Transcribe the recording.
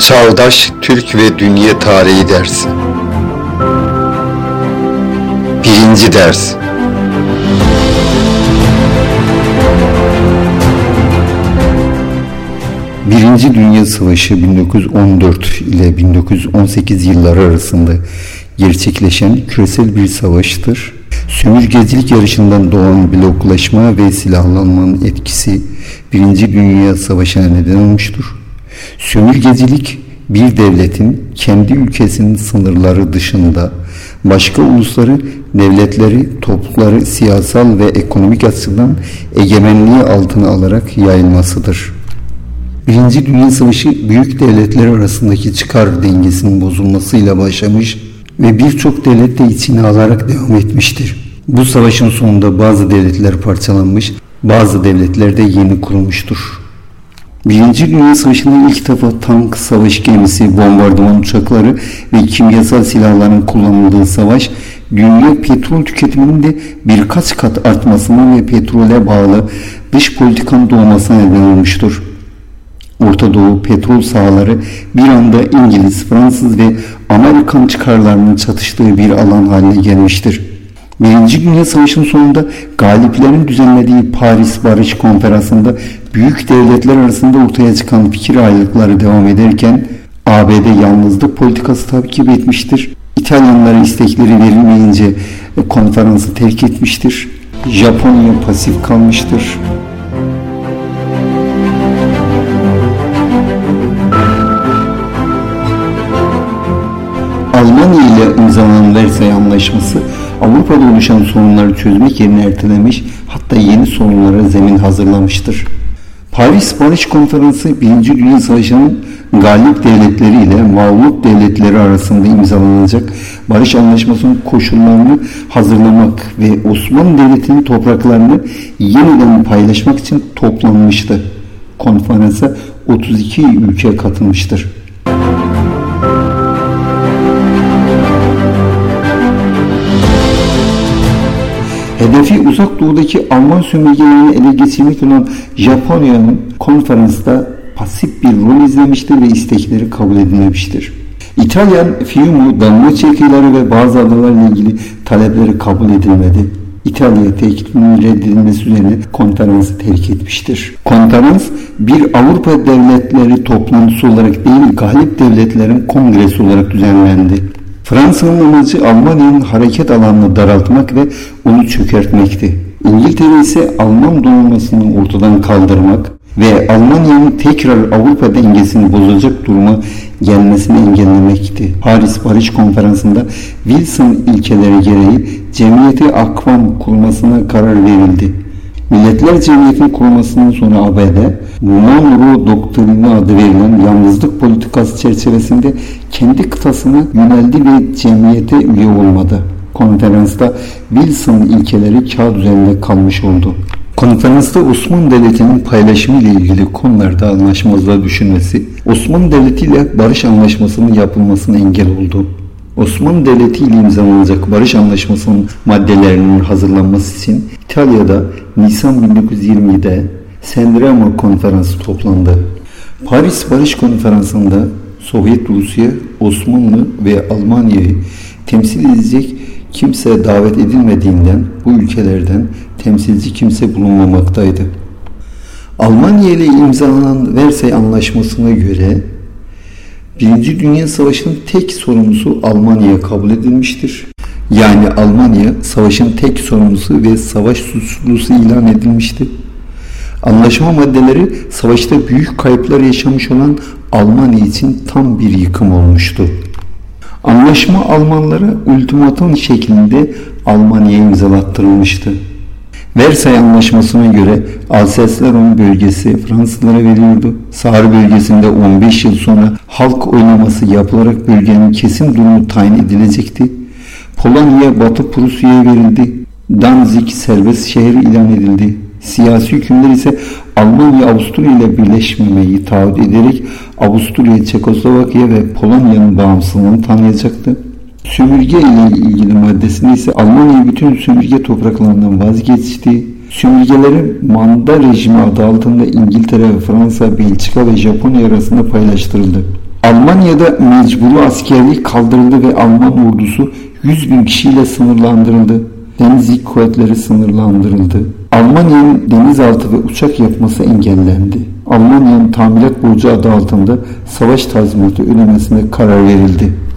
Çağdaş Türk ve Dünya Tarihi dersi. Birinci ders. Birinci Dünya Savaşı 1914 ile 1918 yılları arasında gerçekleşen küresel bir savaştır. Sömürgecilik yarışından doğan bloklaşma ve silahlanmanın etkisi Birinci Dünya Savaşı'na neden olmuştur. Sömürgecilik, bir devletin kendi ülkesinin sınırları dışında başka ulusları, devletleri, toplulukları siyasal ve ekonomik açıdan egemenliği altına alarak yayılmasıdır. Birinci Dünya Savaşı büyük devletler arasındaki çıkar dengesinin bozulmasıyla başlamış ve birçok devlet de içine alarak devam etmiştir. Bu savaşın sonunda bazı devletler parçalanmış, bazı devletler de yeni kurulmuştur. Birinci Dünya Savaşı'nda ilk defa tank, savaş gemisi, bombardıman uçakları ve kimyasal silahların kullanıldığı savaş, dünya petrol tüketiminin de birkaç kat artmasına ve petrole bağlı dış politikanın doğmasına neden olmuştur. Orta Doğu petrol sahaları bir anda İngiliz, Fransız ve Amerikan çıkarlarının çatıştığı bir alan haline gelmiştir. Birinci Dünya Savaşı'nın sonunda galiplerin düzenlediği Paris Barış Konferansı'nda büyük devletler arasında ortaya çıkan fikir ayrılıkları devam ederken ABD yalnızlık politikası takip etmiştir. İtalyanlara istekleri verilmeyince konferansı terk etmiştir. Japonya pasif kalmıştır. Almanya ile imzalanan Versay Anlaşması Avrupa'da oluşan sorunları çözmek yerine ertelemiş, hatta yeni sorunlara zemin hazırlamıştır. Paris Barış Konferansı 1. Dünya Savaşı'nın galip devletleri ile mağlup devletleri arasında imzalanacak barış anlaşmasının koşullarını hazırlamak ve Osmanlı Devleti'nin topraklarını yeniden paylaşmak için toplanmıştı. Konferansa 32 ülke katılmıştır. Hedefi Uzak Doğu'daki Alman sömürgelerini ele geçirmek olan Japonya'nın konferansta pasif bir rol izlemiştir ve istekleri kabul edilmemiştir. İtalyan Fiume, Dalmaçya kıyıları ve bazı adalarla ilgili talepleri kabul edilmedi. İtalya teklifinin reddedilmesi üzerine konferansı terk etmiştir. Konferans bir Avrupa devletleri toplantısı olarak değil, galip devletlerin kongresi olarak düzenlendi. Fransa'nın amacı Almanya'nın hareket alanını daraltmak ve onu çökertmekti. İngiltere ise Alman donanmasını ortadan kaldırmak ve Almanya'nın tekrar Avrupa dengesini bozacak duruma gelmesini engellemekti. Paris Barış Konferansı'nda Wilson ilkeleri gereği Cemiyeti Akvam kurulmasına karar verildi. Milletler Cemiyeti'nin kurulmasından sonra ABD, Monroe Doktrini adı verilen yalnızlık politikası çerçevesinde kendi kıtasına yöneldi ve cemiyete üye olmadı. Konferansta Wilson ilkeleri kağıt üzerinde kalmış oldu. Konferansta Osmanlı Devleti'nin paylaşımı ile ilgili konularda anlaşmazlığa düşünmesi, Osmanlı Devleti ile barış anlaşmasının yapılmasına engel oldu. Osmanlı Devleti ile imzalanacak barış anlaşmasının maddelerinin hazırlanması için İtalya'da Nisan 1920'de Sanremo Konferansı toplandı. Paris Barış Konferansı'nda Sovyet Rusya, Osmanlı ve Almanya'yı temsil edecek kimse davet edilmediğinden bu ülkelerden temsilci kimse bulunmamaktaydı. Almanya ile imzalanan Versay Anlaşması'na göre Birinci Dünya Savaşı'nın tek sorumlusu Almanya'ya kabul edilmiştir. Yani Almanya savaşın tek sorumlusu ve savaş suçlusu ilan edilmişti. Anlaşma maddeleri savaşta büyük kayıplar yaşamış olan Almanya için tam bir yıkım olmuştu. Anlaşma Almanlara ultimatum şeklinde Almanya'ya imzalattırılmıştı. Versay Anlaşması'na göre Alsace-Lorraine bölgesi Fransızlara veriliyordu. Sahra bölgesinde 15 yıl sonra halk oylaması yapılarak bölgenin kesin durumu tayin edilecekti. Polonya Batı Prusya'ya verildi. Danzig serbest şehir ilan edildi. Siyasi hükümler ise Almanya Avusturya ile birleşmemeyi taahhüt ederek Avusturya, Çekoslovakya ve Polonya'nın bağımsızlığını tanıyacaktı. Sömürge ile ilgili maddesinde ise Almanya bütün sömürge topraklarından vazgeçti. Sömürgelerin manda rejimi adı altında İngiltere, Fransa, Belçika ve Japonya arasında paylaştırıldı. Almanya'da mecburi askerlik kaldırıldı ve Alman ordusu 100.000 kişiyle sınırlandırıldı. Deniz yük kuvvetleri sınırlandırıldı. Almanya'nın denizaltı ve uçak yapması engellendi. Almanya'nın tamirat borcu adı altında savaş tazminatı ödemesine karar verildi.